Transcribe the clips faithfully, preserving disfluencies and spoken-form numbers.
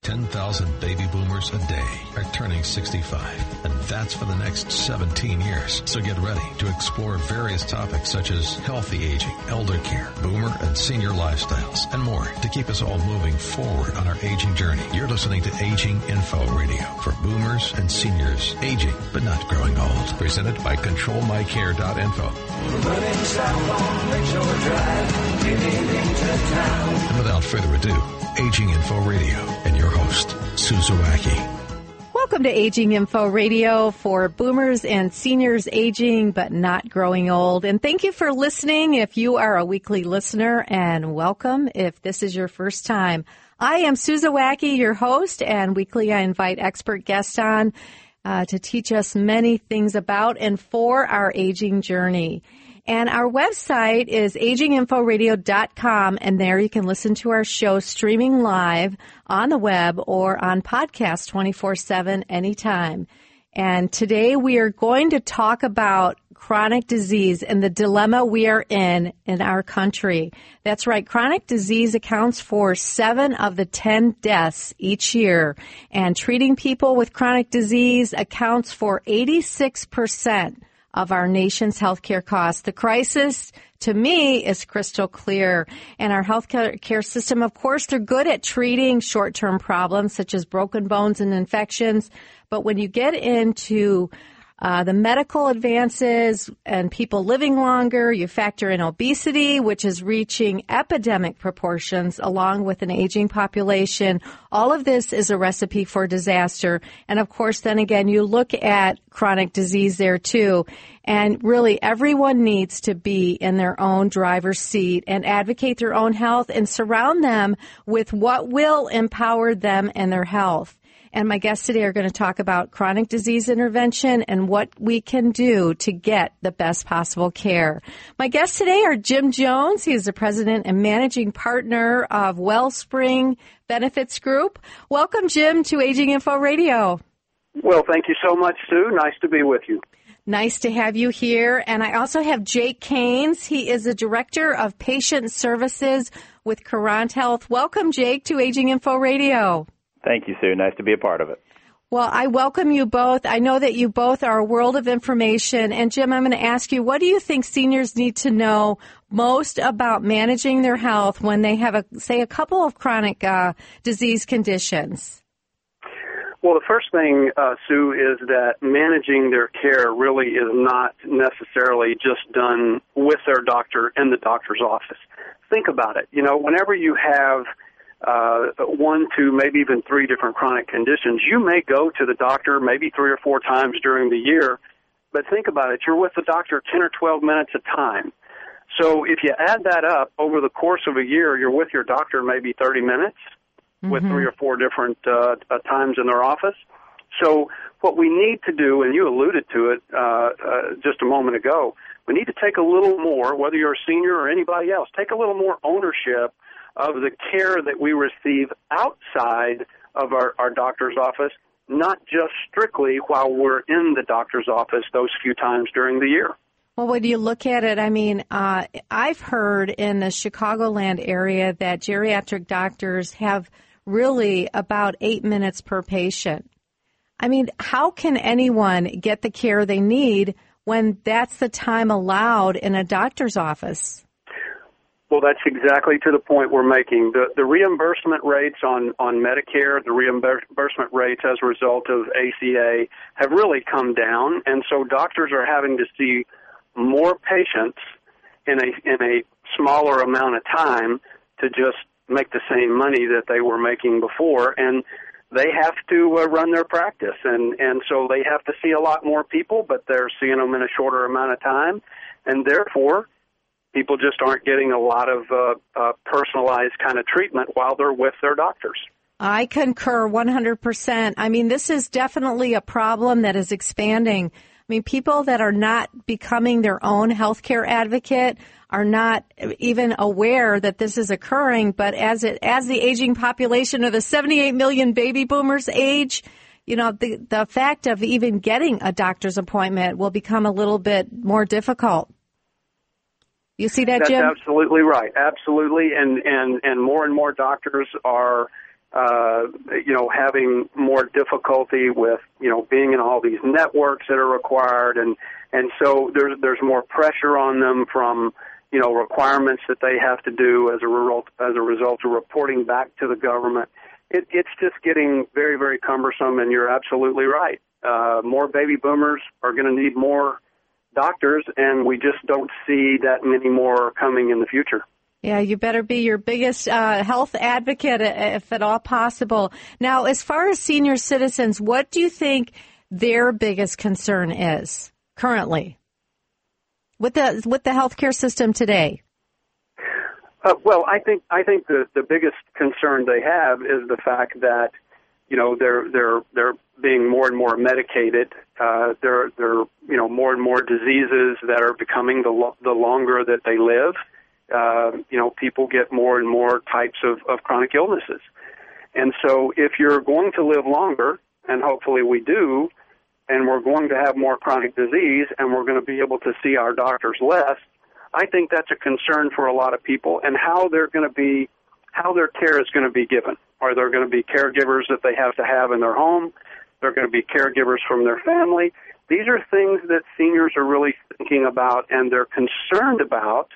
ten thousand baby boomers a day are turning sixty-five, and that's for the next seventeen years. So get ready to explore various topics such as healthy aging, elder care, boomer and senior lifestyles, and more to keep us all moving forward on our aging journey. You're listening to Aging Info Radio for boomers and seniors aging but not growing old. Presented by control my care dot info. Running south on Lakeshore Drive, getting into town. And without further ado, Aging Info Radio and your host, Sue Zawacki. Welcome to Aging Info Radio for boomers and seniors aging but not growing old. And thank you for listening if you are a weekly listener, and welcome if this is your first time. I am Sue Zawacki, your host, and weekly I invite expert guests on uh, to teach us many things about and for our aging journey. And our website is aging info radio dot com, and there you can listen to our show streaming live on the web or on podcast twenty-four seven anytime. And today we are going to talk about chronic disease and the dilemma we are in in our country. That's right. Chronic disease accounts for seven of the ten deaths each year, and treating people with chronic disease accounts for eighty-six percent of our nation's healthcare costs. The crisis, to me, is crystal clear. And our healthcare care system, of course, they're good at treating short-term problems such as broken bones and infections. But when you get into uh, the medical advances and people living longer, you factor in obesity, which is reaching epidemic proportions along with an aging population. All of this is a recipe for disaster. And of course, then again, you look at chronic disease there too. And really, everyone needs to be in their own driver's seat and advocate their own health and surround them with what will empower them and their health. And my guests today are going to talk about chronic disease intervention and what we can do to get the best possible care. My guests today are Jim Jones. He is the president and managing partner of Wellspring Benefits Group. Welcome, Jim, to Aging Info Radio. Well, thank you so much, Sue. Nice to be with you. Nice to have you here. And I also have Jake Keynes. He is the Director of Patient Services with Current Health. Welcome, Jake, to Aging Info Radio. Thank you, Sue. Nice to be a part of it. Well, I welcome you both. I know that you both are a world of information. And, Jim, I'm going to ask you, what do you think seniors need to know most about managing their health when they have, a, say, a couple of chronic uh, disease conditions? Well, the first thing, uh, Sue, is that managing their care really is not necessarily just done with their doctor in the doctor's office. Think about it. You know, whenever you have uh, one, two, maybe even three different chronic conditions, you may go to the doctor maybe three or four times during the year, but think about it. You're with the doctor ten or twelve minutes a time. So if you add that up over the course of a year, you're with your doctor maybe thirty minutes. Mm-hmm. With three or four different uh, uh, times in their office. So what we need to do, and you alluded to it uh, uh, just a moment ago, we need to take a little more, whether you're a senior or anybody else, take a little more ownership of the care that we receive outside of our, our doctor's office, not just strictly while we're in the doctor's office those few times during the year. Well, when you look at it, I mean, uh, I've heard in the Chicagoland area that geriatric doctors have really about eight minutes per patient. I mean, how can anyone get the care they need when that's the time allowed in a doctor's office? Well, that's exactly to the point we're making. The, the reimbursement rates on, on Medicare, the reimbursement rates as a result of A C A have really come down, and so doctors are having to see more patients in a in a smaller amount of time to just make the same money that they were making before, and they have to uh, run their practice, and, and so they have to see a lot more people, but they're seeing them in a shorter amount of time, and therefore people just aren't getting a lot of uh, uh, personalized kind of treatment while they're with their doctors. I concur one hundred percent. I mean, this is definitely a problem that is expanding. I mean, people that are not becoming their own healthcare advocate are not even aware that this is occurring. But as it as the aging population of the seventy-eight million baby boomers age, you know, the the fact of even getting a doctor's appointment will become a little bit more difficult. You see that, That's Jim? Absolutely right. Absolutely. And, and, and more and more doctors are uh, you know, having more difficulty with, you know, being in all these networks that are required. And, and so there's, there's more pressure on them from, you know, requirements that they have to do as a result, as a result of reporting back to the government. It, it's just getting very, very cumbersome, and you're absolutely right. Uh, more baby boomers are going to need more doctors, and we just don't see that many more coming in the future. Yeah, you better be your biggest uh, health advocate, if at all possible. Now, as far as senior citizens, what do you think their biggest concern is currently with the with the healthcare system today? Uh, well, I think I think the, the biggest concern they have is the fact that, you know, they're they're they're being more and more medicated. Uh, there there you know more and more diseases that are becoming the lo- the longer that they live. Uh, you know, people get more and more types of, of chronic illnesses, and so if you're going to live longer, and hopefully we do, and we're going to have more chronic disease, and we're going to be able to see our doctors less, I think that's a concern for a lot of people, and how they're going to be, how their care is going to be given. Are there going to be caregivers that they have to have in their home? They're going to be caregivers from their family. These are things that seniors are really thinking about and they're concerned about,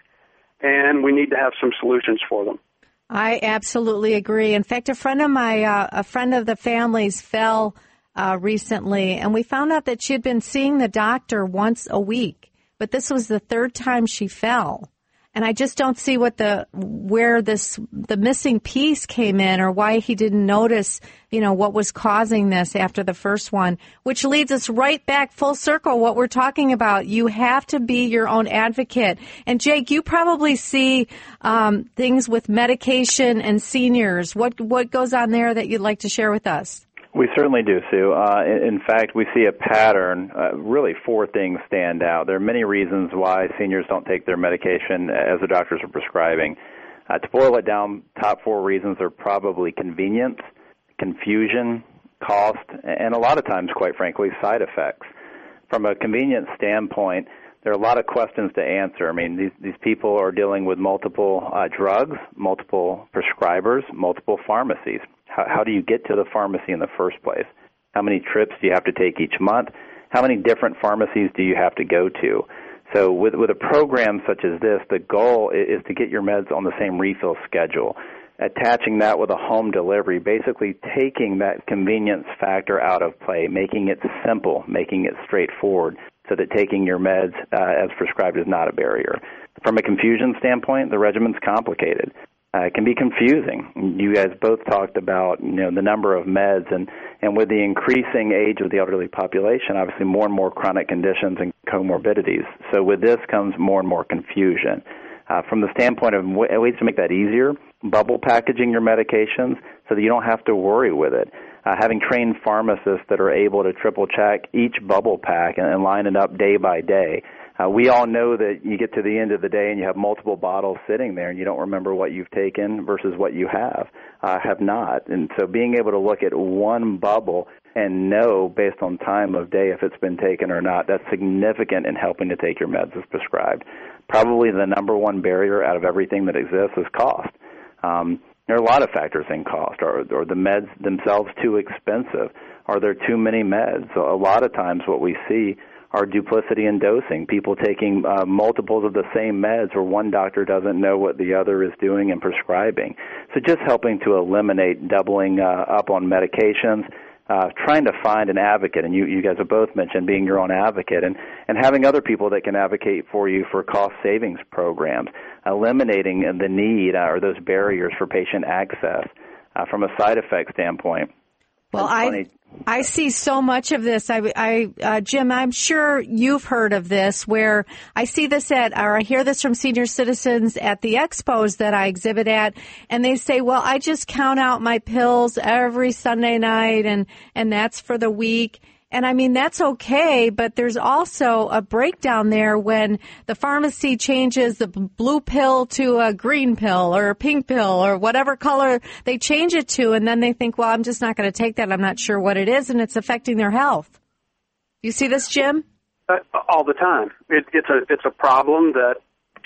and we need to have some solutions for them. I absolutely agree. In fact, a friend of my, uh, a friend of the family's fell uh, recently, and we found out that she had been seeing the doctor once a week. But this was the third time she fell. And I just don't see what the, where this, the missing piece came in, or why he didn't notice, you know, what was causing this after the first one, which leads us right back full circle, what we're talking about. You have to be your own advocate. And Jake, you probably see, um, things with medication and seniors. What, what goes on there that you'd like to share with us? We certainly do, Sue. Uh, in, in fact, we see a pattern. Uh, really, four things stand out. There are many reasons why seniors don't take their medication as the doctors are prescribing. Uh, to boil it down, top four reasons are probably convenience, confusion, cost, and a lot of times, quite frankly, side effects. From a convenience standpoint, there are a lot of questions to answer. I mean, these, these people are dealing with multiple uh, drugs, multiple prescribers, multiple pharmacies. How, how do you get to the pharmacy in the first place? How many trips do you have to take each month? How many different pharmacies do you have to go to? So with, with a program such as this, the goal is, is to get your meds on the same refill schedule. Attaching that with a home delivery, basically taking that convenience factor out of play, making it simple, making it straightforward, so that taking your meds uh, as prescribed is not a barrier. From a confusion standpoint, the regimen's complicated. Uh, it can be confusing. You guys both talked about, you know, the number of meds, and, and with the increasing age of the elderly population, obviously more and more chronic conditions and comorbidities. So with this comes more and more confusion. Uh, from the standpoint of ways to make that easier, bubble packaging your medications so that you don't have to worry with it. Uh, having trained pharmacists that are able to triple check each bubble pack and, and line it up day by day. Uh, we all know that you get to the end of the day and you have multiple bottles sitting there and you don't remember what you've taken versus what you have, uh, have not. And so being able to look at one bubble and know based on time of day if it's been taken or not, that's significant in helping to take your meds as prescribed. Probably the number one barrier out of everything that exists is cost. Um, there are a lot of factors in cost. Are, are the meds themselves too expensive? Are there too many meds? So a lot of times what we see are duplicity in dosing, people taking uh, multiples of the same meds where one doctor doesn't know what the other is doing and prescribing. So just helping to eliminate doubling uh, up on medications, uh, trying to find an advocate, and you, you guys have both mentioned being your own advocate, and, and having other people that can advocate for you for cost savings programs, eliminating the need uh, or those barriers for patient access uh, from a side effect standpoint. Well, I I see so much of this. I, I uh, Jim, I'm sure you've heard of this, where I see this at, or I hear this from senior citizens at the expos that I exhibit at, and they say, well, I just count out my pills every Sunday night, and, and that's for the week. And I mean, that's okay, but there's also a breakdown there when the pharmacy changes the blue pill to a green pill or a pink pill or whatever color they change it to. And then they think, well, I'm just not going to take that. I'm not sure what it is. And it's affecting their health. You see this, Jim? Uh, all the time. It, it's a it's a problem that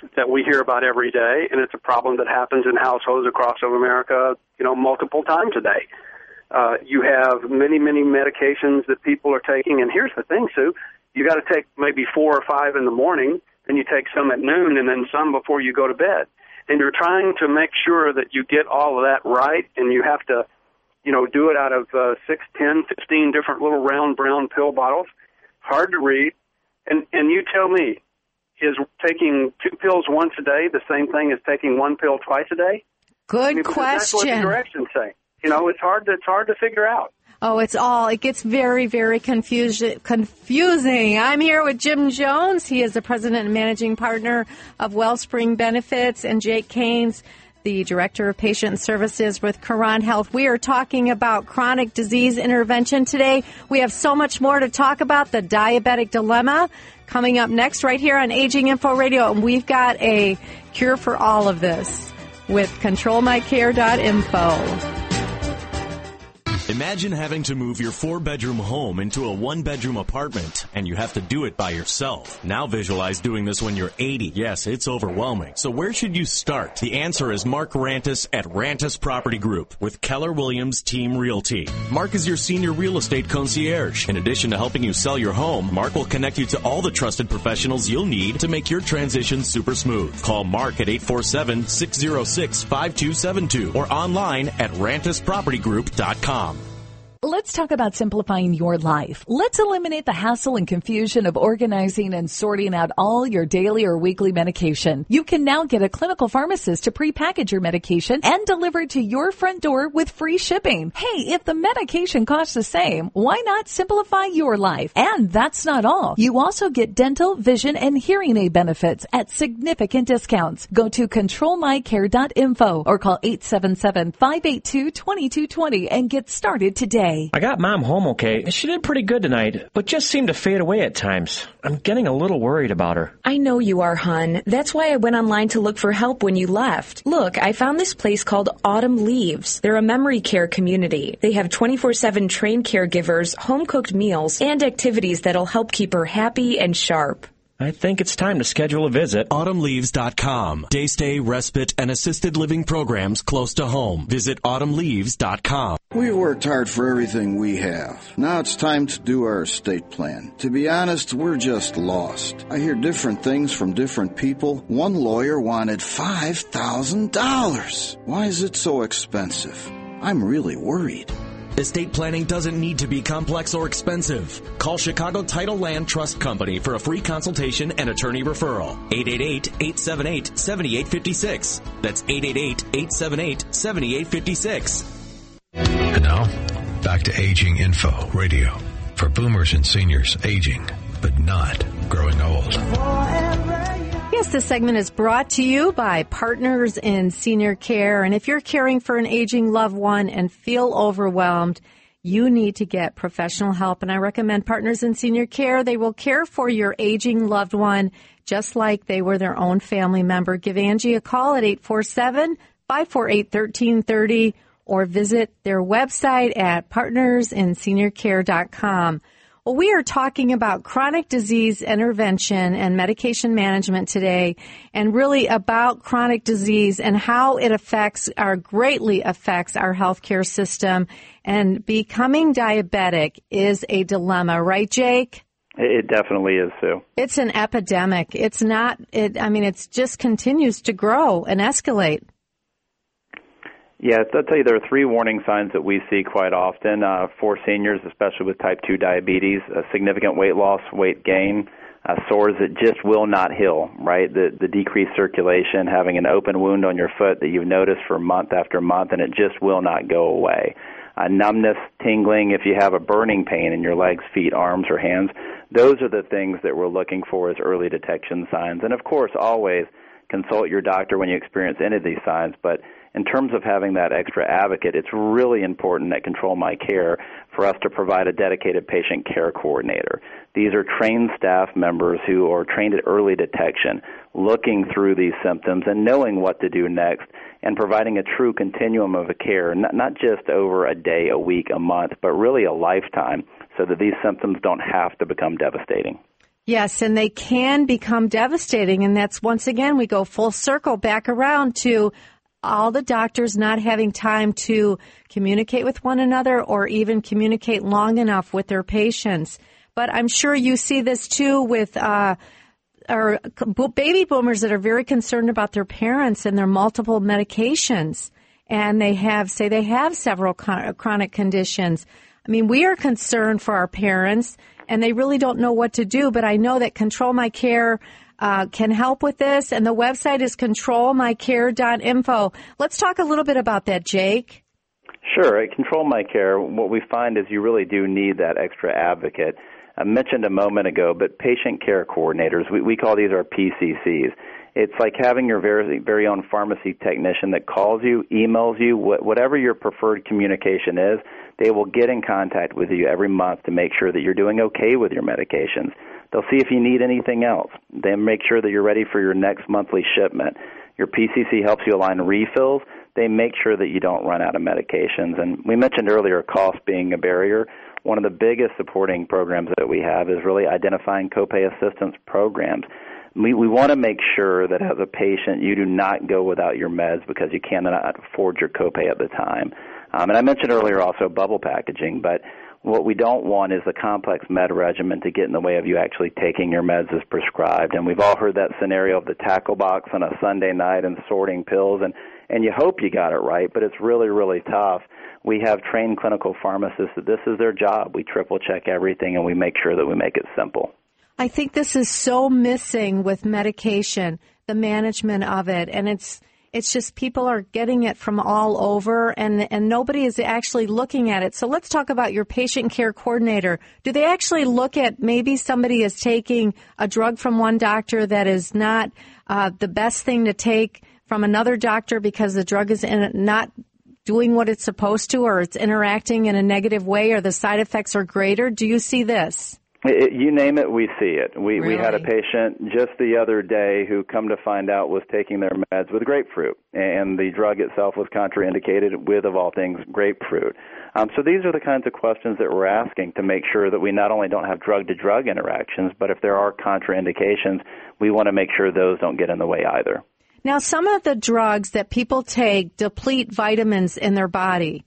that we hear about every day, and it's a problem that happens in households across America, you know, multiple times a day. Uh, you have many, many medications that people are taking, and here's the thing, Sue, you got to take maybe four or five in the morning, and you take some at noon, and then some before you go to bed. And you're trying to make sure that you get all of that right, and you have to, you know, do it out of uh, six, ten, fifteen different little round brown pill bottles. Hard to read. And, and you tell me, is taking two pills once a day the same thing as taking one pill twice a day? Good I mean, question. That's what the directions say. You know, it's hard to, it's hard to figure out. Oh, it's all, it gets very, very confus- confusing. I'm here with Jim Jones. He is the president and managing partner of Wellspring Benefits, and Jake Keynes, the director of patient services with Current Health. We are talking about chronic disease intervention today. We have so much more to talk about, the diabetic dilemma, coming up next right here on Aging Info Radio. And we've got a cure for all of this with control my care dot info. Imagine having to move your four-bedroom home into a one-bedroom apartment, and you have to do it by yourself. Now visualize doing this when you're eighty. Yes, it's overwhelming. So where should you start? The answer is Mark Rantis at Rantis Property Group with Keller Williams Team Realty. Mark is your senior real estate concierge. In addition to helping you sell your home, Mark will connect you to all the trusted professionals you'll need to make your transition super smooth. Call Mark at eight four seven, six zero six, five two seven two or online at rantis property group dot com. Let's talk about simplifying your life. Let's eliminate the hassle and confusion of organizing and sorting out all your daily or weekly medication. You can now get a clinical pharmacist to prepackage your medication and deliver it to your front door with free shipping. Hey, if the medication costs the same, why not simplify your life? And that's not all. You also get dental, vision, and hearing aid benefits at significant discounts. Go to control my care dot info or call eight seven seven, five eight two, two two two zero and get started today. I got Mom home okay. She did pretty good tonight, but just seemed to fade away at times. I'm getting a little worried about her. I know you are, hon. That's why I went online to look for help when you left. Look, I found this place called Autumn Leaves. They're a memory care community. They have twenty-four seven trained caregivers, home-cooked meals, and activities that'll help keep her happy and sharp. I think it's time to schedule a visit. autumn leaves dot com. Day stay, respite, and assisted living programs close to home. Visit autumn leaves dot com. We worked hard for everything we have. Now it's time to do our estate plan. To be honest, we're just lost. I hear different things from different people. One lawyer wanted five thousand dollars. Why is it so expensive? I'm really worried. Estate planning doesn't need to be complex or expensive. Call Chicago Title Land Trust Company for a free consultation and attorney referral. eight eight eight, eight seven eight, seven eight five six. That's eight eight eight, eight seven eight, seven eight five six. And now, back to Aging Info Radio for boomers and seniors aging, but not growing old. Yes, this segment is brought to you by Partners in Senior Care. And if you're caring for an aging loved one and feel overwhelmed, you need to get professional help. And I recommend Partners in Senior Care. They will care for your aging loved one just like they were their own family member. Give Angie a call at eight four seven, five four eight, one three three zero or visit their website at partners in senior care dot com. Well, we are talking about chronic disease intervention and medication management today, and really about chronic disease and how it affects our greatly affects our healthcare system. And becoming diabetic is a dilemma, right, Jake? It definitely is, Sue. It's an epidemic. It's not, it, I mean, it just continues to grow and escalate. Yes, I'll tell you there are three warning signs that we see quite often uh, for seniors, especially with type two diabetes: uh, significant weight loss, weight gain, uh, sores that just will not heal, right? The, the decreased circulation, having an open wound on your foot that you've noticed for month after month, and it just will not go away. Uh, numbness, tingling, if you have a burning pain in your legs, feet, arms, or hands, those are the things that we're looking for as early detection signs. And, of course, always consult your doctor when you experience any of these signs, but in terms of having that extra advocate, it's really important at Control My Care for us to provide a dedicated patient care coordinator. These are trained staff members who are trained at early detection, looking through these symptoms and knowing what to do next, and providing a true continuum of care, not, not just over a day, a week, a month, but really a lifetime, so that these symptoms don't have to become devastating. Yes, and they can become devastating, and that's, once again, we go full circle back around to all the doctors not having time to communicate with one another or even communicate long enough with their patients. But I'm sure you see this too with uh, our baby boomers that are very concerned about their parents and their multiple medications, and they have, say they have several chronic conditions. I mean, we are concerned for our parents, and they really don't know what to do, but I know that Control My Care uh, can help with this, and the website is control my care dot info. Let's talk a little bit about that, Jake. Sure. At Control My Care, what we find is you really do need that extra advocate. I mentioned a moment ago, but patient care coordinators, we, we call these our P C Cs. It's like having your very, very own pharmacy technician that calls you, emails you, wh- whatever your preferred communication is, they will get in contact with you every month to make sure that you're doing okay with your medications. They'll see if you need anything else. They make sure that you're ready for your next monthly shipment. Your P C C helps you align refills. They make sure that you don't run out of medications. And we mentioned earlier cost being a barrier. One of the biggest supporting programs that we have is really identifying copay assistance programs. We, we want to make sure that as a patient you do not go without your meds because you cannot afford your copay at the time. Um, and I mentioned earlier also bubble packaging, but what we don't want is the complex med regimen to get in the way of you actually taking your meds as prescribed. And we've all heard that scenario of the tackle box on a Sunday night and sorting pills, and, and you hope you got it right, but it's really, really tough. We have trained clinical pharmacists that this is their job. We triple check everything, and we make sure that we make it simple. I think this is so missing with medication, the management of it, and it's it's just people are getting it from all over, and, and nobody is actually looking at it. So let's talk about your patient care coordinator. Do they actually look at maybe somebody is taking a drug from one doctor that is not uh, the best thing to take from another doctor because the drug is in, not doing what it's supposed to, or it's interacting in a negative way, or the side effects are greater? Do you see this? It, you name it, we see it. We really? we had a patient just the other day who, come to find out, was taking their meds with grapefruit, and the drug itself was contraindicated with, of all things, grapefruit. Um, so these are the kinds of questions that we're asking to make sure that we not only don't have drug-to-drug interactions, but if there are contraindications, we want to make sure those don't get in the way either. Now, some of the drugs that people take deplete vitamins in their body.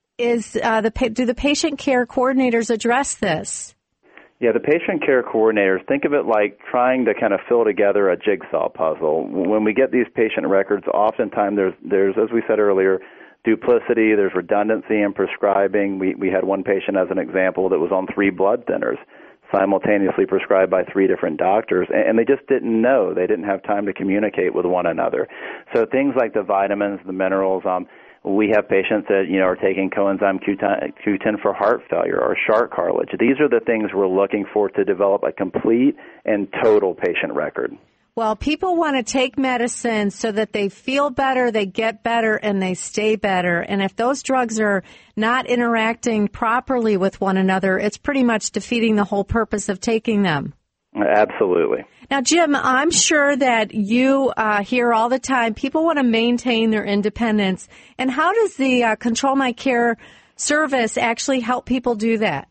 Is uh, the do the patient care coordinators address this? Yeah, the patient care coordinators, think of it like trying to kind of fill together a jigsaw puzzle. When we get these patient records, oftentimes there's, there's as we said earlier, duplicity, there's redundancy in prescribing. We, we had one patient, as an example, that was on three blood thinners, simultaneously prescribed by three different doctors, and they just didn't know. They didn't have time to communicate with one another. So things like the vitamins, the minerals, um, we have patients that, you know, are taking coenzyme Q ten for heart failure or shark cartilage. These are the things we're looking for to develop a complete and total patient record. Well, people want to take medicine so that they feel better, they get better, and they stay better. And if those drugs are not interacting properly with one another, it's pretty much defeating the whole purpose of taking them. Absolutely. Now, Jim, I'm sure that you uh, hear all the time, people want to maintain their independence. And how does the uh, Control My Care service actually help people do that?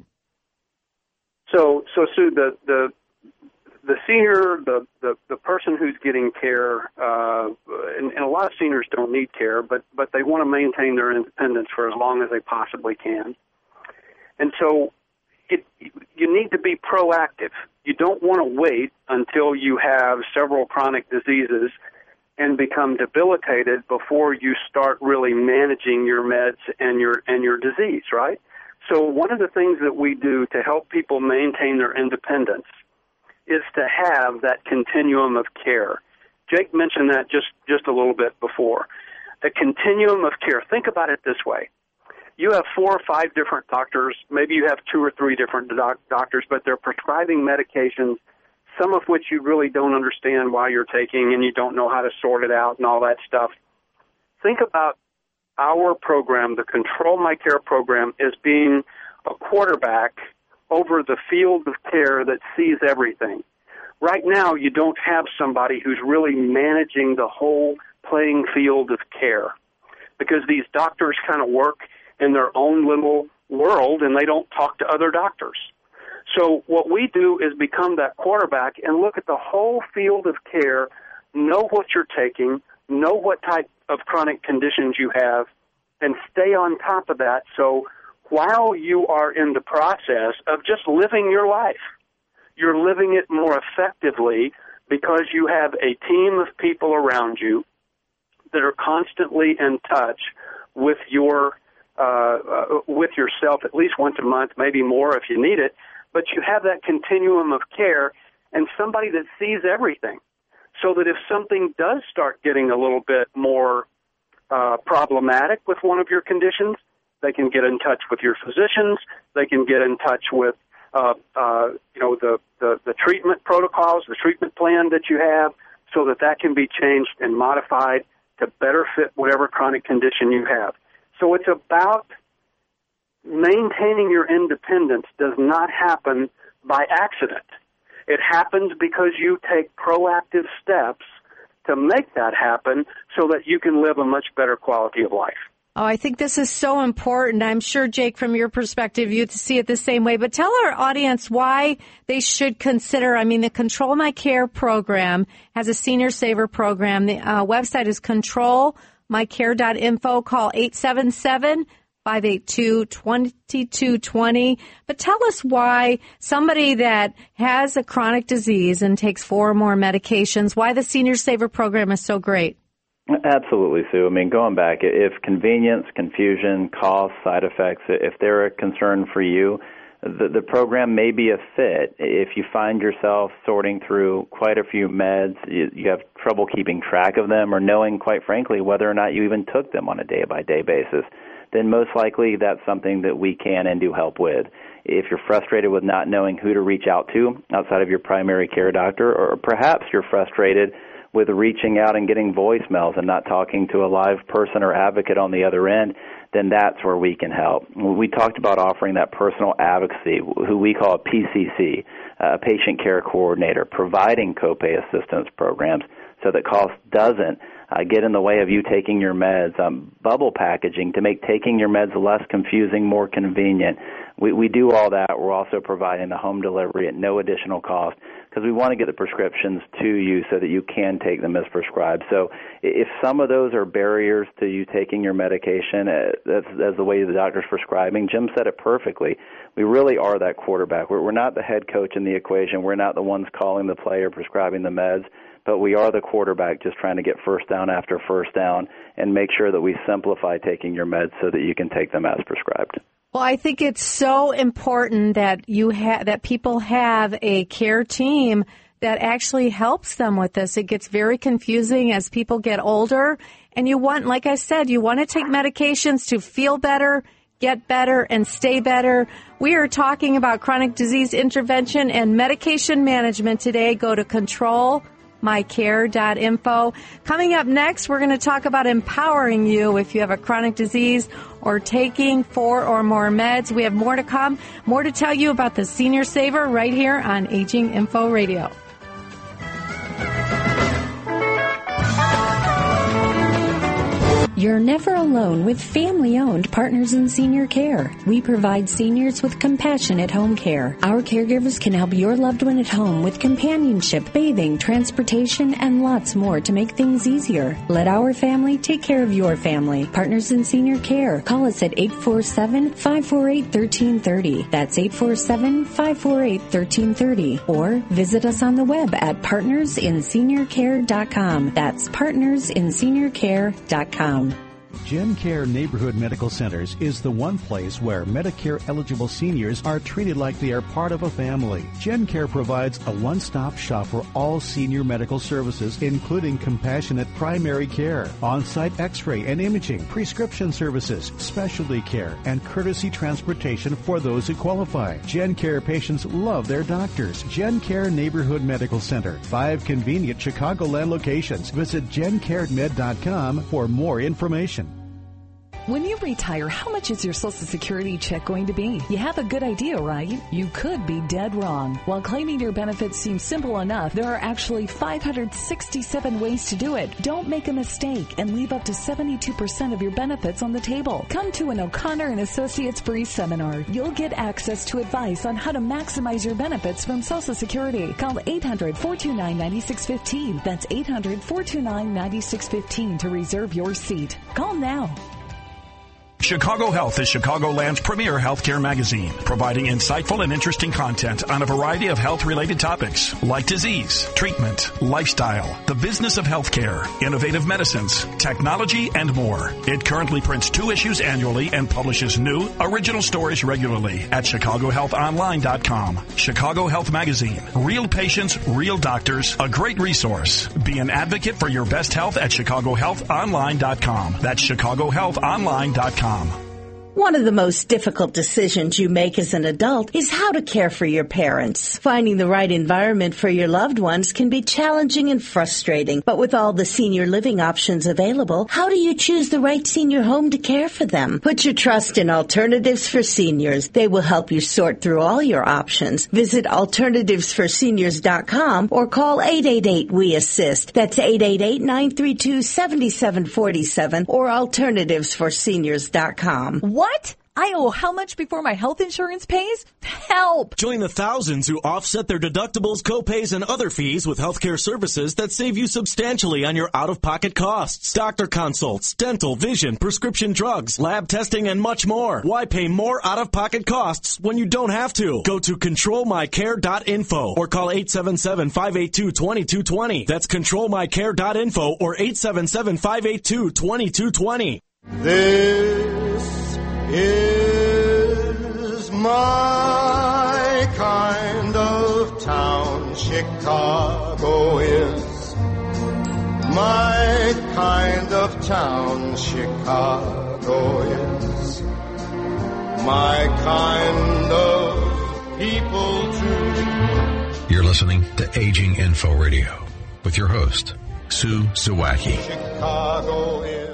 So, so Sue, the the the senior, the, the, the person who's getting care, uh, and, and a lot of seniors don't need care, but, but they want to maintain their independence for as long as they possibly can. And so it, you need to be proactive. You don't want to wait until you have several chronic diseases and become debilitated before you start really managing your meds and your and your disease, right? So one of the things that we do to help people maintain their independence is to have that continuum of care. Jake mentioned that just, just a little bit before. The continuum of care, think about it this way. You have four or five different doctors, maybe you have two or three different doc- doctors, but they're prescribing medications, some of which you really don't understand why you're taking and you don't know how to sort it out and all that stuff. Think about our program, the Control My Care program, as being a quarterback over the field of care that sees everything. Right now, you don't have somebody who's really managing the whole playing field of care because these doctors kind of work in their own little world and they don't talk to other doctors. So what we do is become that quarterback and look at the whole field of care, know what you're taking, know what type of chronic conditions you have, and stay on top of that. So while you are in the process of just living your life, you're living it more effectively because you have a team of people around you that are constantly in touch with your uh, uh, with yourself at least once a month, maybe more if you need it. But you have that continuum of care and somebody that sees everything, so that if something does start getting a little bit more uh, problematic with one of your conditions, they can get in touch with your physicians. They can get in touch with, uh, uh, you know, the, the, the treatment protocols, the treatment plan that you have, so that that can be changed and modified to better fit whatever chronic condition you have. So it's about maintaining your independence does not happen by accident. It happens because you take proactive steps to make that happen so that you can live a much better quality of life. Oh, I think this is so important. I'm sure, Jake, from your perspective, you see it the same way. But tell our audience why they should consider, I mean, the Control My Care program has a senior saver program. The uh, website is control my care dot info. Call eight seven seven, five eight two, two two two zero. But tell us why somebody that has a chronic disease and takes four or more medications, why the Senior Saver program is so great. Absolutely, Sue. I mean, going back, if convenience, confusion, cost, side effects, if they're a concern for you, the, the program may be a fit. If you find yourself sorting through quite a few meds, you, you have trouble keeping track of them or knowing, quite frankly, whether or not you even took them on a day-by-day basis, then most likely that's something that we can and do help with. If you're frustrated with not knowing who to reach out to outside of your primary care doctor, or perhaps you're frustrated with reaching out and getting voicemails and not talking to a live person or advocate on the other end, then that's where we can help. We talked about offering that personal advocacy, who we call a P C C, a patient care coordinator, providing copay assistance programs so that cost doesn't uh, get in the way of you taking your meds, um, bubble packaging to make taking your meds less confusing, more convenient. We, we do all that. We're also providing the home delivery at no additional cost because we want to get the prescriptions to you so that you can take them as prescribed. So if some of those are barriers to you taking your medication uh, that's, that's the way the doctor's prescribing, Jim said it perfectly. We really are that quarterback. We're, we're not the head coach in the equation. We're not the ones calling the play or prescribing the meds, but we are the quarterback just trying to get first down after first down and make sure that we simplify taking your meds so that you can take them as prescribed. Well, I think it's so important that you ha- that people have a care team that actually helps them with this. It gets very confusing as people get older, and you want, like I said, you want to take medications to feel better, get better, and stay better. We are talking about chronic disease intervention and medication management today. Go to control my care dot info. Coming up next, we're going to talk about empowering you if you have a chronic disease or taking four or more meds. We have more to come, more to tell you about the Senior Saver right here on Aging Info Radio. You're never alone with family-owned Partners in Senior Care. We provide seniors with compassionate home care. Our caregivers can help your loved one at home with companionship, bathing, transportation, and lots more to make things easier. Let our family take care of your family. Partners in Senior Care. Call us at eight four seven, five four eight, one three three zero. That's eight four seven, five four eight, one three three zero. Or visit us on the web at partners in senior care dot com. That's partners in senior care dot com. GenCare Neighborhood Medical Centers is the one place where Medicare-eligible seniors are treated like they are part of a family. GenCare provides a one-stop shop for all senior medical services, including compassionate primary care, on-site x-ray and imaging, prescription services, specialty care, and courtesy transportation for those who qualify. GenCare patients love their doctors. GenCare Neighborhood Medical Center, five convenient Chicagoland locations. Visit gen care med dot com for more information. When you retire, how much is your Social Security check going to be? You have a good idea, right? You could be dead wrong. While claiming your benefits seems simple enough, there are actually five hundred sixty-seven ways to do it. Don't make a mistake and leave up to seventy-two percent of your benefits on the table. Come to an O'Connor and Associates free seminar. You'll get access to advice on how to maximize your benefits from Social Security. Call eight hundred, four two nine, nine six one five. That's eight hundred, four two nine, nine six one five to reserve your seat. Call now. Chicago Health is Chicagoland's premier healthcare magazine, providing insightful and interesting content on a variety of health-related topics like disease, treatment, lifestyle, the business of healthcare, innovative medicines, technology, and more. It currently prints two issues annually and publishes new, original stories regularly at chicago health online dot com. Chicago Health Magazine. Real patients, real doctors, a great resource. Be an advocate for your best health at chicago health online dot com. That's chicago health online dot com. One of the most difficult decisions you make as an adult is how to care for your parents. Finding the right environment for your loved ones can be challenging and frustrating, but with all the senior living options available, how do you choose the right senior home to care for them? Put your trust in Alternatives for Seniors. They will help you sort through all your options. Visit alternatives for seniors dot com or call eight eight eight, W E, assist. That's eight eight eight, nine three two, seven seven four seven or alternatives for seniors dot com. What? I owe how much before my health insurance pays? Help! Join the thousands who offset their deductibles, copays, and other fees with healthcare services that save you substantially on your out-of-pocket costs. Doctor consults, dental, vision, prescription drugs, lab testing, and much more. Why pay more out-of-pocket costs when you don't have to? Go to control my care dot info or call eight seven seven, five eight two, two two two zero. That's control my care dot info or eight seven seven, five eight two, two two two zero. This is my kind of town. Chicago is my kind of town. Chicago is my kind of people too. You're listening to Aging Info Radio with your host, Sue Zawacki. Chicago is.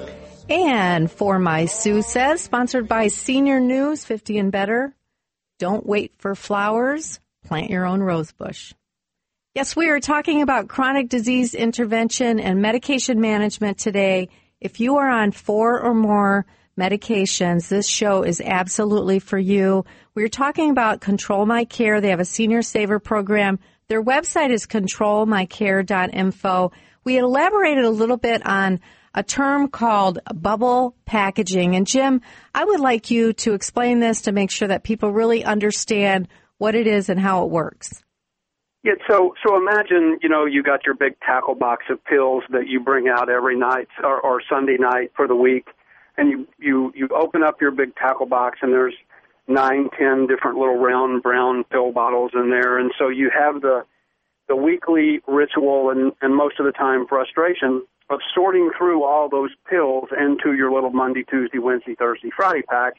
And For My Sue Says, sponsored by Senior News, fifty and better. Don't wait for flowers. Plant your own rose bush. Yes, we are talking about chronic disease intervention and medication management today. If you are on four or more medications, this show is absolutely for you. We're talking about Control My Care. They have a senior saver program. Their website is control my care dot info. We elaborated a little bit on a term called bubble packaging. And Jim, I would like you to explain this to make sure that people really understand what it is and how it works. Yeah, so so imagine, you know, you got your big tackle box of pills that you bring out every night or, or Sunday night for the week, and you, you, you open up your big tackle box and there's nine, ten different little round brown pill bottles in there, and so you have the the weekly ritual and, and most of the time frustration of sorting through all those pills into your little Monday, Tuesday, Wednesday, Thursday, Friday pack,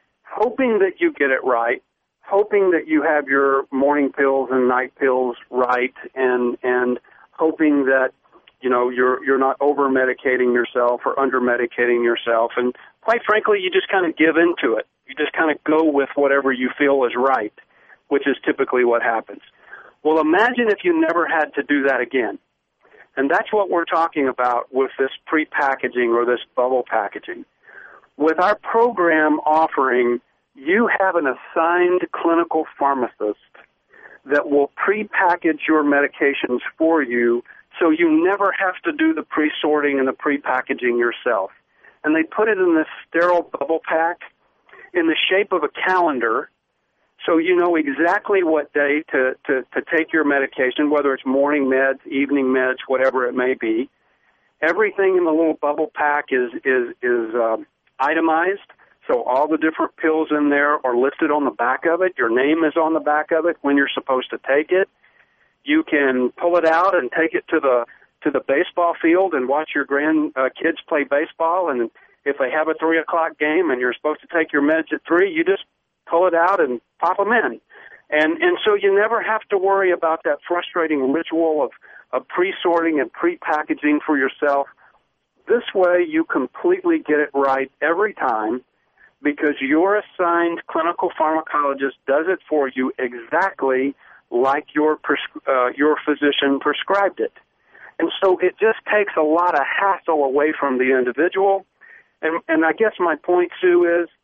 hoping that you get it right, hoping that you have your morning pills and night pills right, and and hoping that, you know, you're you're not over medicating yourself or under medicating yourself. And quite frankly, you just kind of give into it. You just kind of go with whatever you feel is right, which is typically what happens. Well, imagine if you never had to do that again. And that's what we're talking about with this pre-packaging or this bubble packaging. With our program offering, you have an assigned clinical pharmacist that will pre-package your medications for you so you never have to do the pre-sorting and the pre-packaging yourself. And they put it in this sterile bubble pack in the shape of a calendar, so you know exactly what day to, to, to take your medication, whether it's morning meds, evening meds, whatever it may be. Everything in the little bubble pack is is is um, itemized, so all the different pills in there are listed on the back of it. Your name is on the back of it when you're supposed to take it. You can pull it out and take it to the to the baseball field and watch your grand uh, kids play baseball. And if they have a three o'clock game and you're supposed to take your meds at three, you just pull it out and pop them in. And and so you never have to worry about that frustrating ritual of, of pre-sorting and pre-packaging for yourself. This way you completely get it right every time because your assigned clinical pharmacologist does it for you exactly like your pres- uh, your physician prescribed it. And so it just takes a lot of hassle away from the individual. And, and I guess my point, Sue, is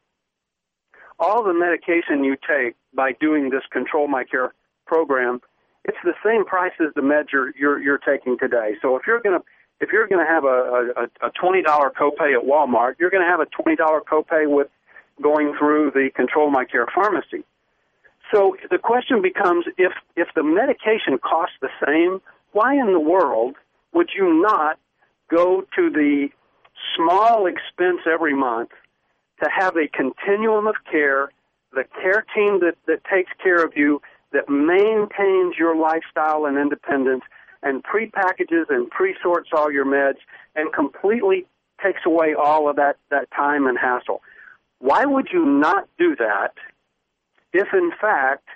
all the medication you take by doing this Control My Care program, it's the same price as the meds you're, you're, you're taking today. So if you're going to if you're going to have a, a, a twenty dollars copay at Walmart, you're going to have a twenty dollars copay with going through the Control My Care pharmacy. So the question becomes, if if the medication costs the same, why in the world would you not go to the small expense every month to have a continuum of care, the care team that, that takes care of you, that maintains your lifestyle and independence, and pre-packages and pre-sorts all your meds, and completely takes away all of that, that time and hassle? Why would you not do that if, in fact,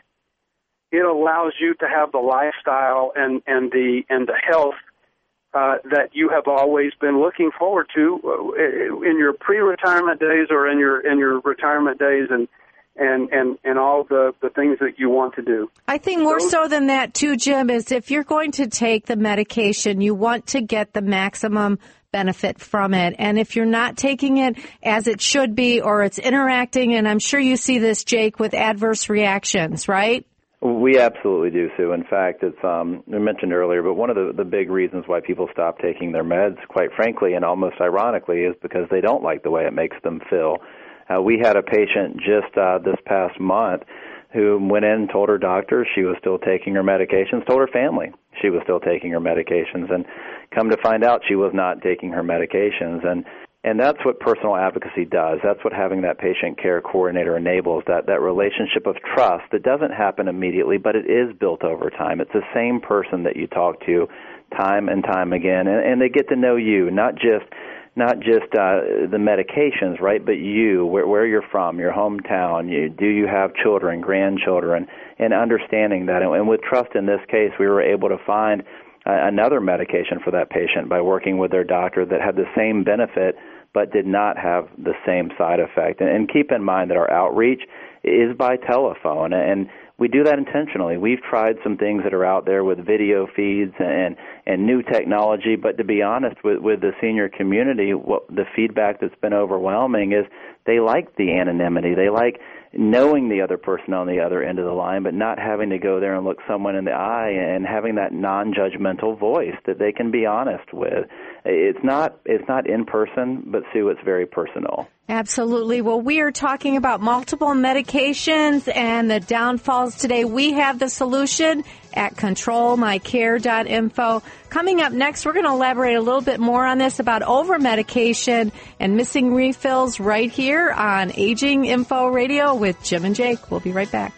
it allows you to have the lifestyle and, and the and the health uh, that you have always been looking forward to in your pre-retirement days or in your in your retirement days, and and, and, and all the, the things that you want to do? I think more Those, so than that, too, Jim, is if you're going to take the medication, you want to get the maximum benefit from it. And if you're not taking it as it should be, or it's interacting, and I'm sure you see this, Jake, with adverse reactions, right? We absolutely do, Sue. In fact, it's um, I mentioned earlier, but one of the, the big reasons why people stop taking their meds, quite frankly, and almost ironically, is because they don't like the way it makes them feel. Uh, we had a patient just uh, this past month who went in and told her doctor she was still taking her medications, told her family she was still taking her medications, and come to find out she was not taking her medications. And And that's what personal advocacy does. That's what having that patient care coordinator enables, that, that relationship of trust that doesn't happen immediately, but it is built over time. It's the same person that you talk to time and time again, and, and they get to know you, not just not just uh, the medications, right, but you, where, where you're from, your hometown, you, do you have children, grandchildren, and understanding that. And, and with trust in this case, we were able to find another medication for that patient by working with their doctor that had the same benefit but did not have the same side effect. And, and keep in mind that our outreach is by telephone, and we do that intentionally. We've tried some things that are out there with video feeds and, and new technology, but to be honest, with, with the senior community, what, the feedback that's been overwhelming is they like the anonymity. They like knowing the other person on the other end of the line, but not having to go there and look someone in the eye, and having that non-judgmental voice that they can be honest with. It's not it's not in person, but Sue, it's very personal. Absolutely. Well, we are talking about multiple medications and the downfalls today. We have the solution at control my care dot info. Coming up next, we're going to elaborate a little bit more on this about over-medication and missing refills right here on Aging Info Radio with Jim and Jake. We'll be right back.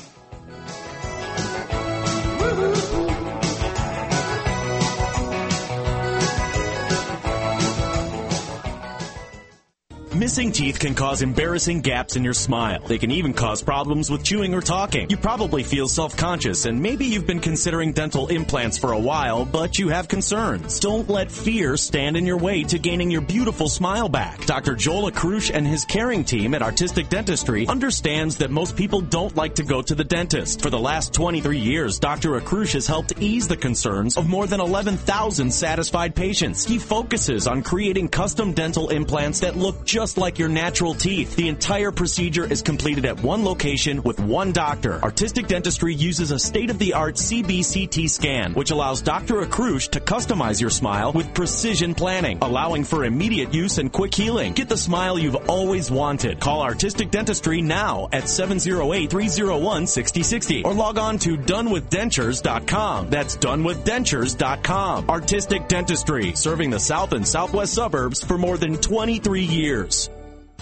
Missing teeth can cause embarrassing gaps in your smile. They can even cause problems with chewing or talking. You probably feel self-conscious, and maybe you've been considering dental implants for a while, but you have concerns. Don't let fear stand in your way to gaining your beautiful smile back. Doctor Joel Akrush and his caring team at Artistic Dentistry understands that most people don't like to go to the dentist. For the last twenty-three years, Doctor Akrush has helped ease the concerns of more than eleven thousand satisfied patients. He focuses on creating custom dental implants that look just Just like your natural teeth. The entire procedure is completed at one location with one doctor. Artistic Dentistry uses a state-of-the-art C B C T scan, which allows Doctor Akrush to customize your smile with precision planning, allowing for immediate use and quick healing. Get the smile you've always wanted. Call Artistic Dentistry now at seven oh eight, three oh one, six oh six oh or log on to done with dentures dot com. That's done with dentures dot com. Artistic Dentistry, serving the south and southwest suburbs for more than twenty-three years.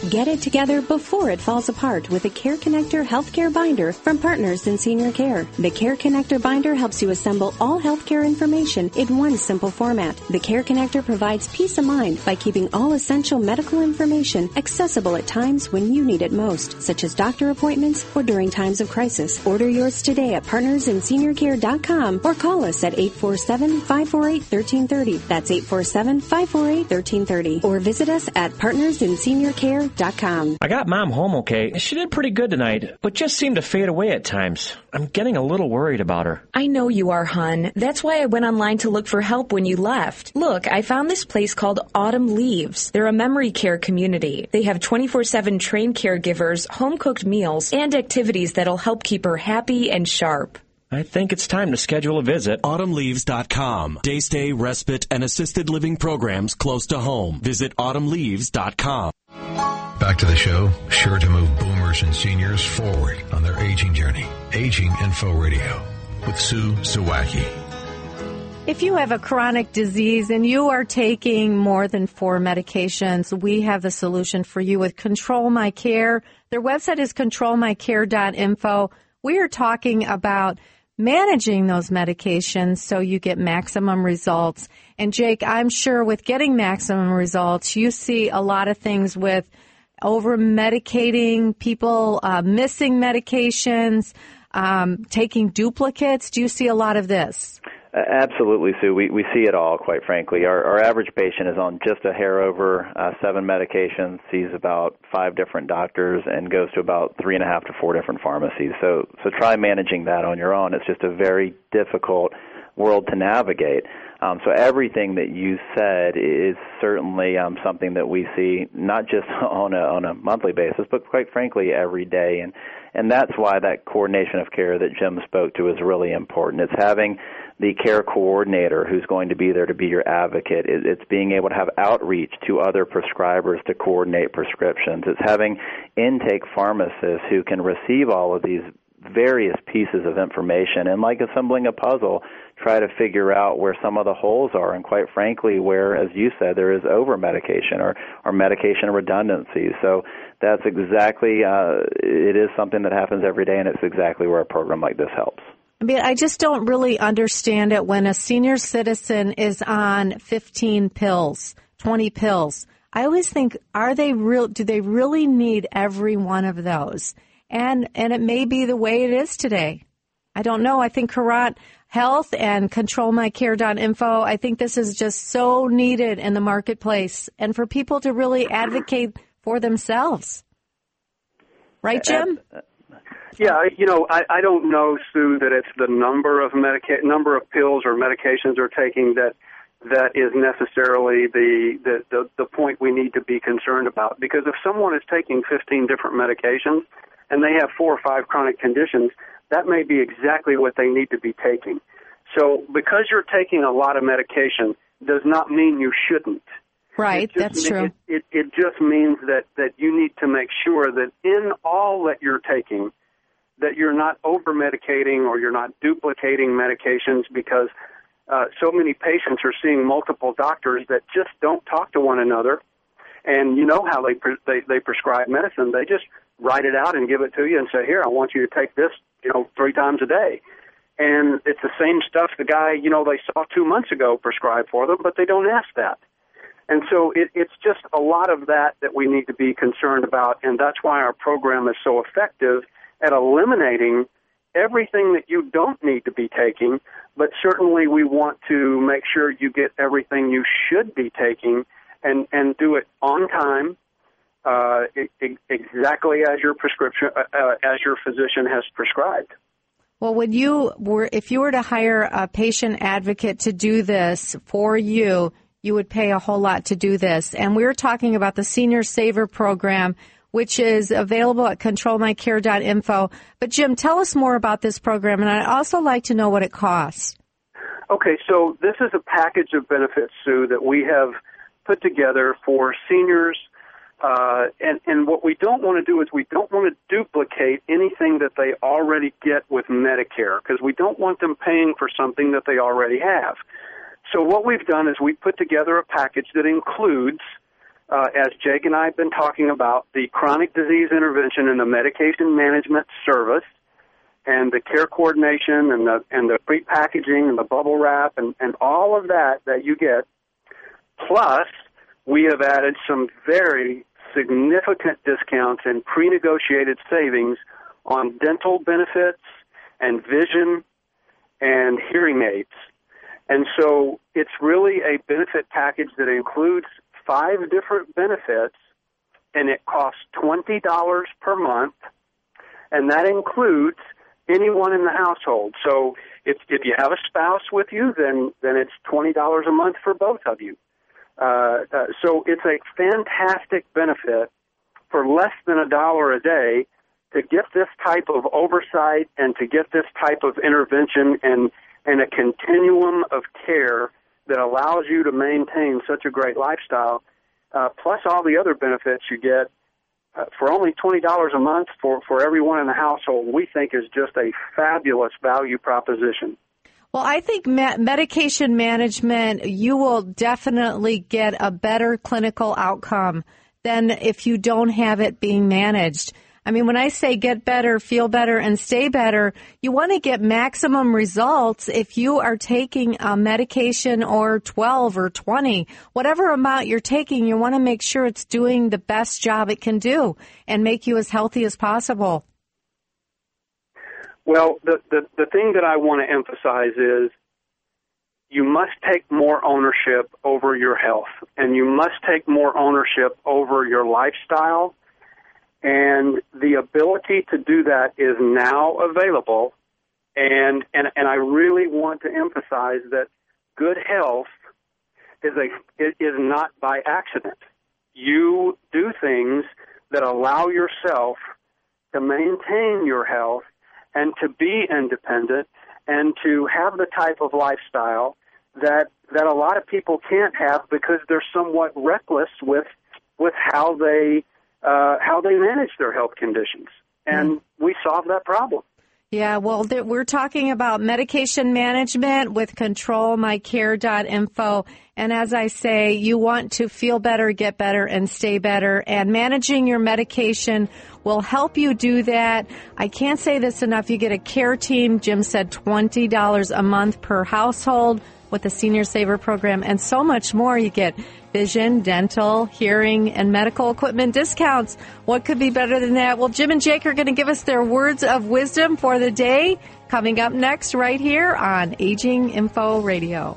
Get it together before it falls apart with a Care Connector healthcare binder from Partners in Senior Care. The Care Connector binder helps you assemble all healthcare information in one simple format. The Care Connector provides peace of mind by keeping all essential medical information accessible at times when you need it most, such as doctor appointments or during times of crisis. Order yours today at partners in senior care dot com or call us at eight four seven, five four eight, one three three zero. That's eight four seven, five four eight, one three three zero. Or visit us at partners in senior care dot com. I got Mom home okay. She did pretty good tonight, but just seemed to fade away at times. I'm getting a little worried about her. I know you are, hon. That's why I went online to look for help when you left. Look, I found this place called Autumn Leaves. They're a memory care community. They have twenty-four seven trained caregivers, home-cooked meals, and activities that'll help keep her happy and sharp. I think it's time to schedule a visit. autumn leaves dot com. Day stay, respite, and assisted living programs close to home. Visit autumn leaves dot com. Back to the show, sure to move boomers and seniors forward on their aging journey. Aging Info Radio with Sue Zawacki. If you have a chronic disease and you are taking more than four medications, we have the solution for you with Control My Care. Their website is control my care dot info. We are talking about managing those medications so you get maximum results. And Jake, I'm sure with getting maximum results, you see a lot of things with over-medicating, people uh, missing medications, um, taking duplicates. Do you see a lot of this? Uh, absolutely, Sue. We we see it all, quite frankly. Our, our average patient is on just a hair over uh, seven medications, sees about five different doctors, and goes to about three and a half to four different pharmacies. So so try managing that on your own. It's just a very difficult world to navigate. Um, so everything that you said is certainly um, something that we see not just on a on a monthly basis, but quite frankly every day. And and that's why that coordination of care that Jim spoke to is really important. It's having the care coordinator who's going to be there to be your advocate. It's being able to have outreach to other prescribers to coordinate prescriptions. It's having intake pharmacists who can receive all of these various pieces of information and, like assembling a puzzle, try to figure out where some of the holes are, and quite frankly where, as you said, there is over-medication or, or medication redundancy. So that's exactly, uh, it is something that happens every day, and it's exactly where a program like this helps. I mean, I just don't really understand it when a senior citizen is on fifteen pills, twenty pills. I always think, are they real? Do they really need every one of those? And and it may be the way it is today. I don't know. I think Current Health and control my care dot info, I think this is just so needed in the marketplace and for people to really advocate for themselves. Right, Jim? Yeah, you know, I, I don't know, Sue, that it's the number of medica- number of pills or medications they're taking that that is necessarily the, the, the, the point we need to be concerned about. Because if someone is taking fifteen different medications and they have four or five chronic conditions, that may be exactly what they need to be taking. So because you're taking a lot of medication does not mean you shouldn't. Right, that's true. It, it, it just means that, that you need to make sure that in all that you're taking, that you're not over-medicating or you're not duplicating medications, because uh, so many patients are seeing multiple doctors that just don't talk to one another. And you know how they, pre- they they prescribe medicine. They just write it out and give it to you and say, here, I want you to take this, you know, three times a day. And it's the same stuff the guy, you know, they saw two months ago prescribed for them, but they don't ask that. And so it, it's just a lot of that that we need to be concerned about, and that's why our program is so effective at eliminating everything that you don't need to be taking, but certainly we want to make sure you get everything you should be taking and, and do it on time, uh, e- exactly as your prescription, uh, as your physician has prescribed. Well, when you were, if you were to hire a patient advocate to do this for you, you would pay a whole lot to do this. And we were talking about the Senior Saver Program, which is available at control my care dot info. But, Jim, tell us more about this program, and I'd also like to know what it costs. Okay, so this is a package of benefits, Sue, that we have put together for seniors. Uh, and, and what we don't want to do is we don't want to duplicate anything that they already get with Medicare, because we don't want them paying for something that they already have. So what we've done is we put together a package that includes uh, as Jake and I have been talking about, the chronic disease intervention and the medication management service and the care coordination and the and the pre-packaging and the bubble wrap and, and all of that that you get. Plus, we have added some very significant discounts and pre-negotiated savings on dental benefits and vision and hearing aids. And so it's really a benefit package that includes five different benefits, and it costs twenty dollars per month, and that includes anyone in the household. So if if you have a spouse with you, then, then it's twenty dollars a month for both of you. Uh, uh, so it's a fantastic benefit for less than a dollar a day to get this type of oversight and to get this type of intervention and, and a continuum of care that allows you to maintain such a great lifestyle, uh, plus all the other benefits you get uh, for only twenty dollars a month for, for everyone in the household, we think is just a fabulous value proposition. Well, I think me- medication management, you will definitely get a better clinical outcome than if you don't have it being managed. I mean, when I say get better, feel better, and stay better, you want to get maximum results if you are taking a medication or twelve or twenty, whatever amount you're taking, you want to make sure it's doing the best job it can do and make you as healthy as possible. Well, the, the, the thing that I want to emphasize is you must take more ownership over your health, and you must take more ownership over your lifestyle, and the ability to do that is now available, and, and, and I really want to emphasize that good health is, a, is not by accident. You do things that allow yourself to maintain your health and to be independent and to have the type of lifestyle that that a lot of people can't have because they're somewhat reckless with with how they uh, how they manage their health conditions. And mm. we solve that problem. Yeah, well, th- we're talking about medication management with control my care dot info. And as I say, you want to feel better, get better, and stay better. And managing your medication will help you do that. I can't say this enough. You get a care team. Jim said twenty dollars a month per household with the Senior Saver program and so much more. You get vision, dental, hearing, and medical equipment discounts. What could be better than that? Well, Jim and Jake are going to give us their words of wisdom for the day coming up next right here on Aging Info Radio.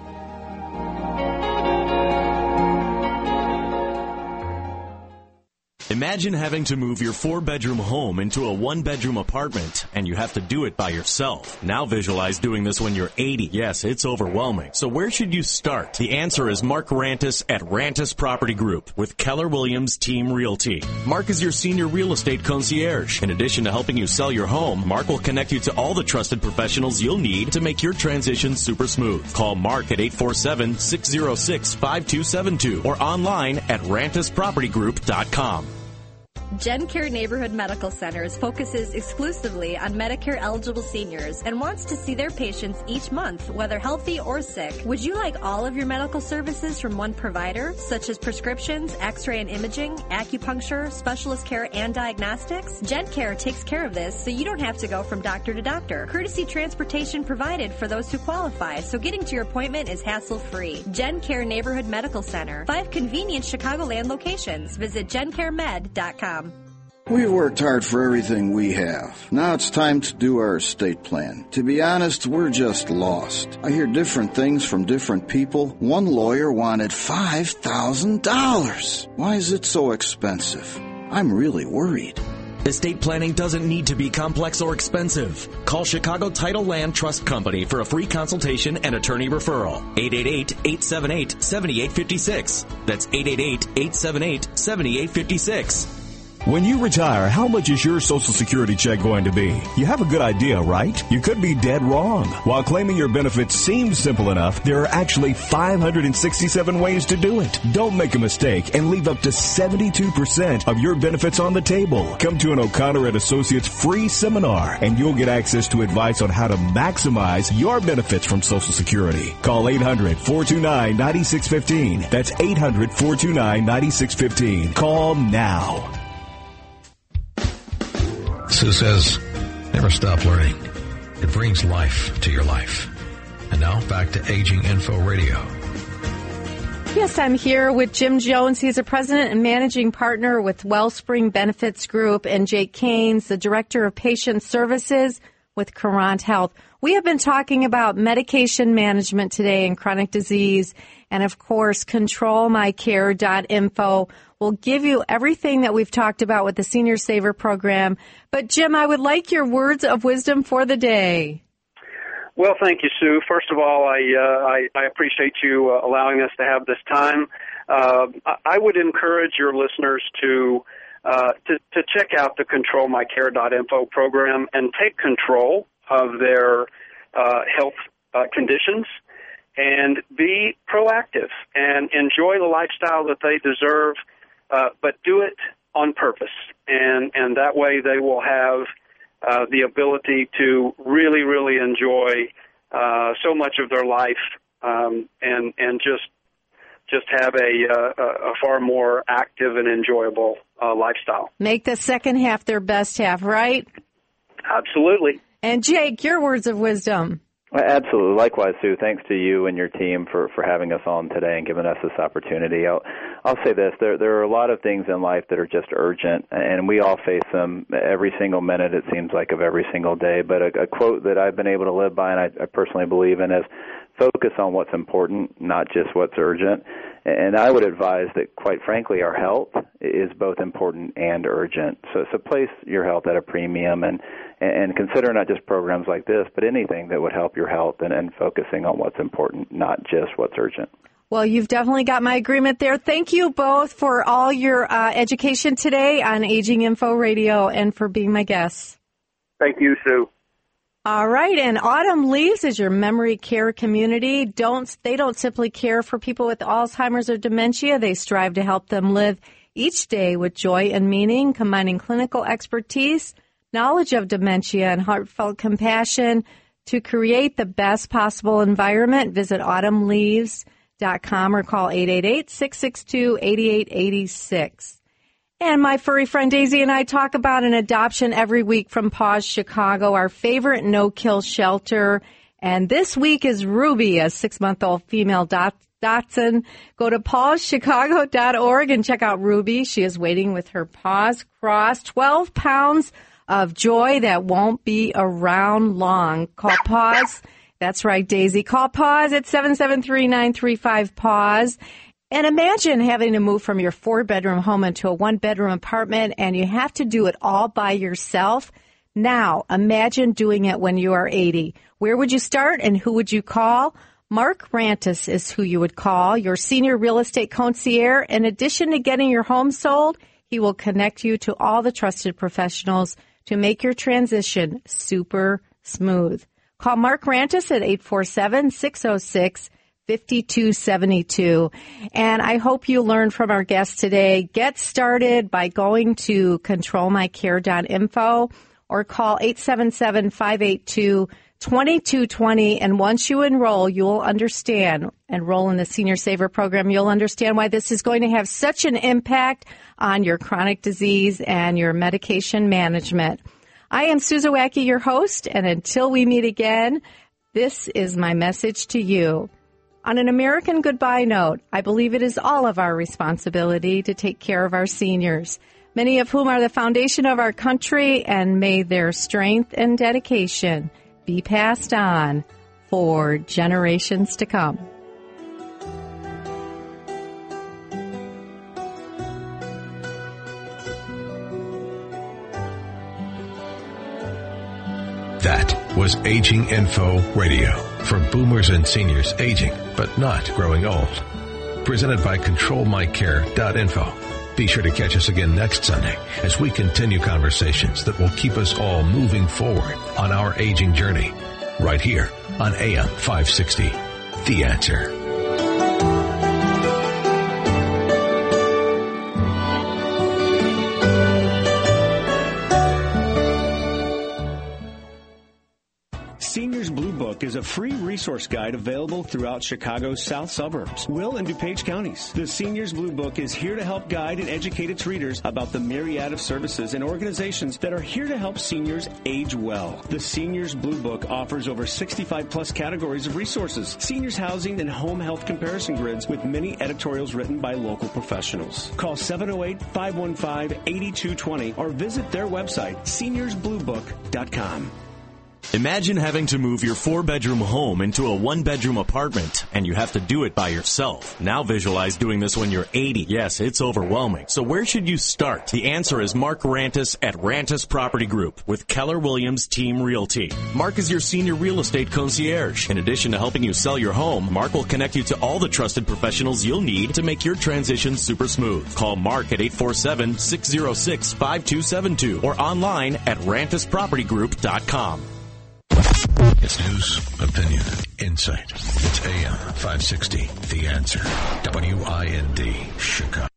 Imagine having to move your four-bedroom home into a one-bedroom apartment, and you have to do it by yourself. Now visualize doing this when you're eighty. Yes, it's overwhelming. So where should you start? The answer is Mark Rantis at Rantis Property Group with Keller Williams Team Realty. Mark is your senior real estate concierge. In addition to helping you sell your home, Mark will connect you to all the trusted professionals you'll need to make your transition super smooth. Call Mark at eight four seven, six zero six, five two seven two or online at rantis property group dot com. GenCare Neighborhood Medical Centers focuses exclusively on Medicare-eligible seniors and wants to see their patients each month, whether healthy or sick. Would you like all of your medical services from one provider, such as prescriptions, x-ray and imaging, acupuncture, specialist care, and diagnostics? GenCare takes care of this so you don't have to go from doctor to doctor. Courtesy transportation provided for those who qualify, so getting to your appointment is hassle-free. GenCare Neighborhood Medical Center. Five convenient Chicagoland locations. Visit gen care med dot com. We've worked hard for everything we have. Now it's time to do our estate plan. To be honest, we're just lost. I hear different things from different people. One lawyer wanted five thousand dollars. Why is it so expensive? I'm really worried. Estate planning doesn't need to be complex or expensive. Call Chicago Title Land Trust Company for a free consultation and attorney referral. eight eight eight, eight seven eight, seven eight five six. That's eight eight eight, eight seven eight, seven eight five six. When you retire, how much is your Social Security check going to be? You have a good idea, right? You could be dead wrong. While claiming your benefits seems simple enough, there are actually five hundred sixty-seven ways to do it. Don't make a mistake and leave up to seventy-two percent of your benefits on the table. Come to an O'Connor and Associates free seminar, and you'll get access to advice on how to maximize your benefits from Social Security. Call eight hundred, four two nine, nine six one five. That's eight hundred, four two nine, nine six one five. Call now. Sue says, never stop learning. It brings life to your life. And now back to Aging Info Radio. Yes, I'm here with Jim Jones. He's a president and managing partner with Wellspring Benefits Group, and Jake Keynes, the director of patient services with Current Health. We have been talking about medication management today and chronic disease, and of course, control my care dot info will give you everything that we've talked about with the Senior Saver program. But Jim, I would like your words of wisdom for the day. Well, thank you, Sue. First of all, I uh, I, I appreciate you uh, allowing us to have this time. Uh, I would encourage your listeners to, uh, to to check out the control my care dot info program and take control of their uh, health uh, conditions and be proactive and enjoy the lifestyle that they deserve, uh, but do it on purpose. And, and that way they will have uh, the ability to really, really enjoy uh, so much of their life um, and, and just just have a, uh, a far more active and enjoyable uh, lifestyle. Make the second half their best half, right? Absolutely. And Jake, your words of wisdom. Absolutely. Likewise, Sue. Thanks to you and your team for, for having us on today and giving us this opportunity. I'll, I'll say this. There, there are a lot of things in life that are just urgent, and we all face them every single minute, it seems like, of every single day. But a, a quote that I've been able to live by and I, I personally believe in is, focus on what's important, not just what's urgent. And I would advise that, quite frankly, our health is both important and urgent. So, so place your health at a premium and, and consider not just programs like this, but anything that would help your health and, and focusing on what's important, not just what's urgent. Well, you've definitely got my agreement there. Thank you both for all your uh, education today on Aging Info Radio and for being my guests. Thank you, Sue. All right, and Autumn Leaves is your memory care community. Don't they don't simply care for people with Alzheimer's or dementia. They strive to help them live each day with joy and meaning, combining clinical expertise, knowledge of dementia, and heartfelt compassion to create the best possible environment. Visit autumn leaves dot com or call eight eight eight, six six two, eight eight eight six. And my furry friend Daisy and I talk about an adoption every week from Paws Chicago, our favorite no-kill shelter. And this week is Ruby, a six-month-old female dot- Dachshund. Go to paws chicago dot org and check out Ruby. She is waiting with her paws crossed. twelve pounds of joy that won't be around long. Call Paws. That's right, Daisy. Call Paws at seven seven three, nine three five, paws. And imagine having to move from your four-bedroom home into a one-bedroom apartment, and you have to do it all by yourself. Now, imagine doing it when you are eighty. Where would you start, and who would you call? Mark Rantis is who you would call, your senior real estate concierge. In addition to getting your home sold, he will connect you to all the trusted professionals to make your transition super smooth. Call Mark Rantis at eight four seven, six oh six, five two seven two. And I hope you learned from our guest today. Get started by going to control my care dot info or call eight seven seven, five eight two, two two two zero. And once you enroll, you'll understand, enroll in the Senior Saver program, you'll understand why this is going to have such an impact on your chronic disease and your medication management. I am Susan Wacke, your host, and until we meet again, this is my message to you. On an American goodbye note, I believe it is all of our responsibility to take care of our seniors, many of whom are the foundation of our country, and may their strength and dedication be passed on for generations to come. That was Aging Info Radio for boomers and seniors aging but not growing old. Presented by control my care dot info. Be sure to catch us again next Sunday as we continue conversations that will keep us all moving forward on our aging journey. Right here on A M five sixty, The Answer. Seniors Blue Book is a free resource guide available throughout Chicago's south suburbs, Will and DuPage counties. The Seniors Blue Book is here to help guide and educate its readers about the myriad of services and organizations that are here to help seniors age well. The Seniors Blue Book offers over sixty-five plus categories of resources, seniors housing and home health comparison grids with many editorials written by local professionals. Call seven oh eight, five one five, eight two two oh or visit their website, seniors blue book dot com. Imagine having to move your four-bedroom home into a one-bedroom apartment, and you have to do it by yourself. Now visualize doing this when you're eighty. Yes, it's overwhelming. So where should you start? The answer is Mark Rantis at Rantis Property Group with Keller Williams Team Realty. Mark is your senior real estate concierge. In addition to helping you sell your home, Mark will connect you to all the trusted professionals you'll need to make your transition super smooth. Call Mark at eight four seven, six oh six, five two seven two or online at rantis property group dot com. It's news, opinion, insight. It's A M five sixty, The Answer. W I N D, Chicago.